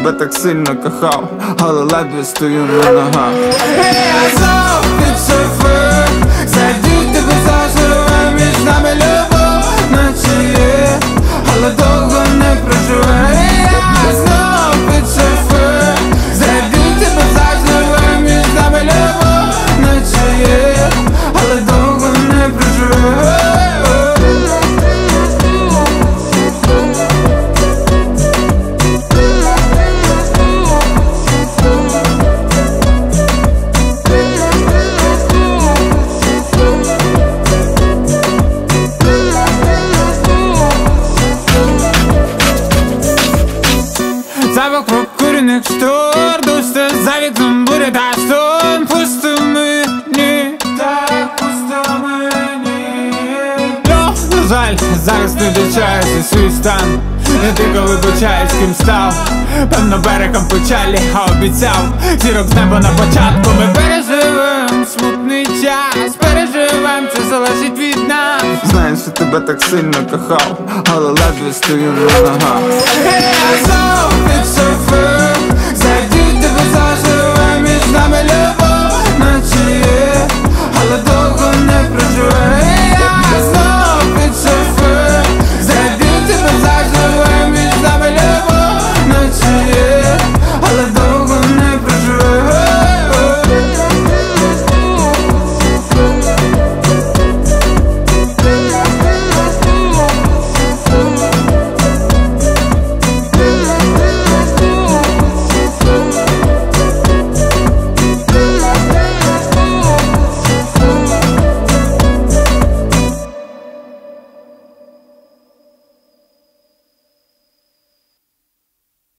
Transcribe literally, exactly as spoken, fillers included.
тебе так сильно кохав, але ледве стою на ногах. Я знов під шофер, зайду тебе заживе, між нами любов, наче є, але довго не проживе. Я знов під шофер, зайду тебе заживе, між нами любов, наче є, але довго не проживе. За вокруг куриных штор, душно за вікном буря та шторм. Пусто мені, так пусто мені. Льох, на жаль, зараз не дочаєшся свій стан. Не ти коли почаєш, ким став. Певно берегом печалі, а обіцяв зірок з неба на початку. Ми переживем смутний час, переживем, це залежить від нас. Знаю, що тебе так сильно кохав, але ледве стою на ногах. Я знов під шофер.